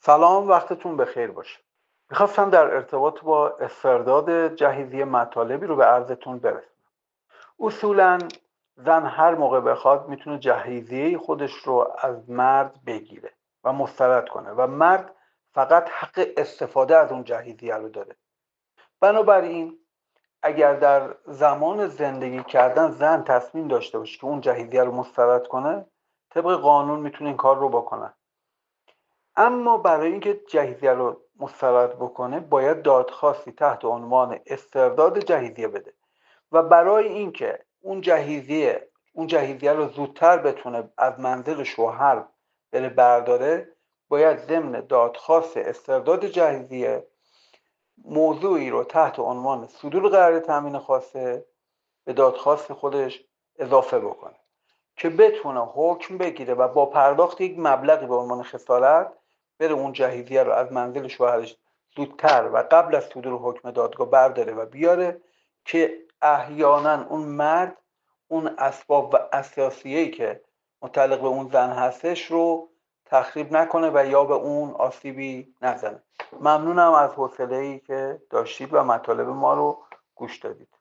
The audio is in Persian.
سلام، وقتتون بخیر باشه. میخواستم در ارتباط با استرداد جهیزیه مطالبی رو به عرضتون برسونم. اصولا زن هر موقع بخواد میتونه جهیزیه خودش رو از مرد بگیره و مسترد کنه و مرد فقط حق استفاده از اون جهیزیه رو داره. بنابراین اگر در زمان زندگی کردن زن تصمیم داشته باشه که اون جهیزیه رو مسترد کنه، طبق قانون میتونه این کار رو بکنه. اما برای اینکه جهیزیه رو مسترد بکنه باید دادخواستی تحت عنوان استرداد جهیزیه بده و برای اینکه اون جهیزیه رو زودتر بتونه از منزل شوهر بره برداره، باید ضمن دادخواست استرداد جهیزیه موضوعی رو تحت عنوان صدور قرار تامین خواسته به دادخواست خودش اضافه بکنه که بتونه حکم بگیره و با پرداخت یک مبلغی به عنوان خسارت بره اون جهیزیه رو از منزل شوهرش زودتر و قبل از صدور حکم دادگاه برداره و بیاره که احیانا اون مرد اون اسباب و اساسیه‌ای که متعلق به اون زن هستش رو تخریب نکنه و یا به اون آسیبی نزنه. ممنونم از حوصله‌ای که داشتید و مطالب ما رو گوش دادید.